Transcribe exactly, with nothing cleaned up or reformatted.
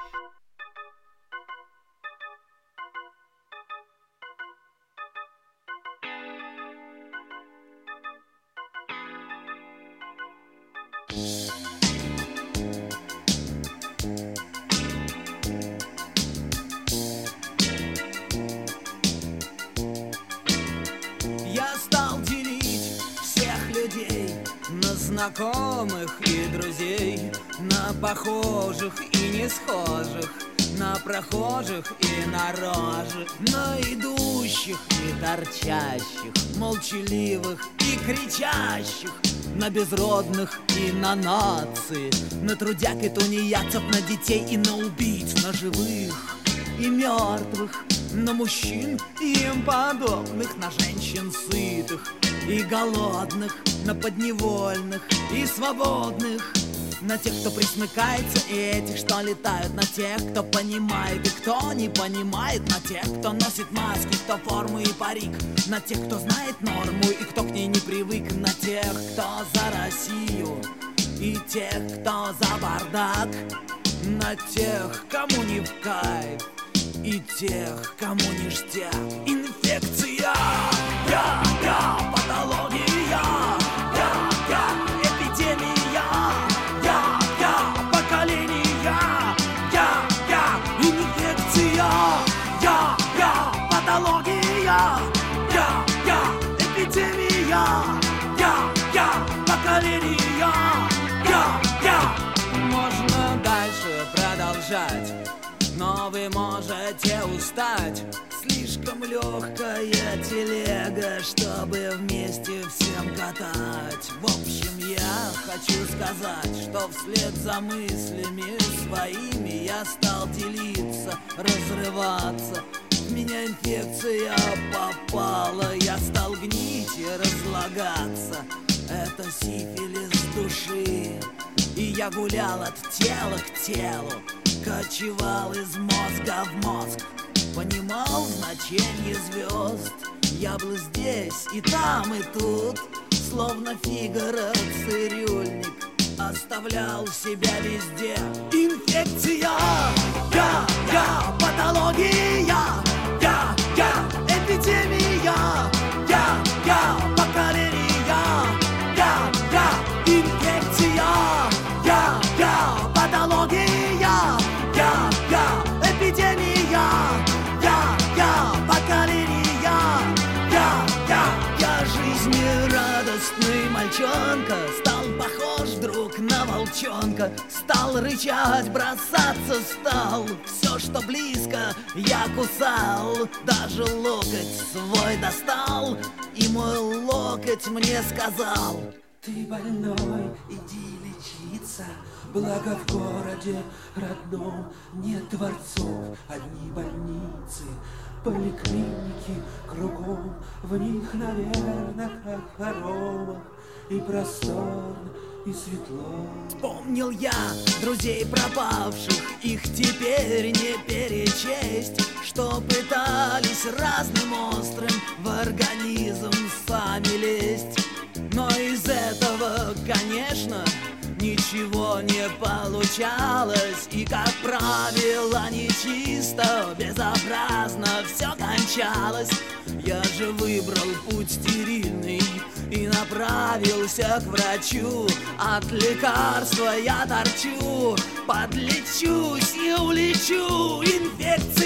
Я стал делить всех людей на знакомых и друзей, на похожих и не схожих, на прохожих и на рожи, на идущих и торчащих, молчаливых и кричащих, на безродных и на нации, на трудяг и тунеядцев, на детей и на убийц, на живых и мертвых, на мужчин и им подобных, на женщин сытых и голодных, на подневольных и свободных, на тех, кто присмыкается, и этих, что летают, на тех, кто понимает и кто не понимает, на тех, кто носит маски, кто форму и парик, на тех, кто знает норму и кто к ней не привык, на тех, кто за Россию и тех, кто за бардак, на тех, кому не в кайф и тех, кому ништяк. Инфекция, я, я, патология, я, я, эпидемия, я, я, поколение, я, я, инфекция, я, я, патология, я, я, эпидемия, я, я, поколение, я, я. Можно дальше продолжать, но вы можете устать. Слишком легкая телега, чтобы вместе всем катать. В общем, я хочу сказать, что вслед за мыслями своими я стал делиться, разрываться. В меня инфекция попала, я стал гнить и разлагаться. Это сифилис души, и я гулял от тела к телу, кочевал из мозга в мозг, понимал значение звезд. Я был здесь и там и тут, словно Фигаро цирюльник, оставлял себя везде. Инфекция, я, я, патология, я, я, эпидемия, я, я, поколение, я, я, инфекция, я, я, патология, я, я, эпидемия, я, я, поколение, я, я, я жизнерадостный мальчонка, стал похож вдруг на волчонка, стал рычать, бросаться стал, все, что близко, я кусал, даже локоть свой достал, и мой локоть мне сказал: ты больной, иди лечиться, благо в городе родном нет дворцов, одни больницы, поликлиники кругом, в них, наверное, как в хоромах, и просторно, и светло. Вспомнил я друзей пропавших, их теперь не перечесть, что пытались разным острым в организм сами лезть. Но из этого, конечно, ничего не получалось, и, как правило, нечисто, безобразно все кончалось. Я же выбрал путь стерильный и направился к врачу. От лекарства я торчу, подлечусь и улечу. Инфекция,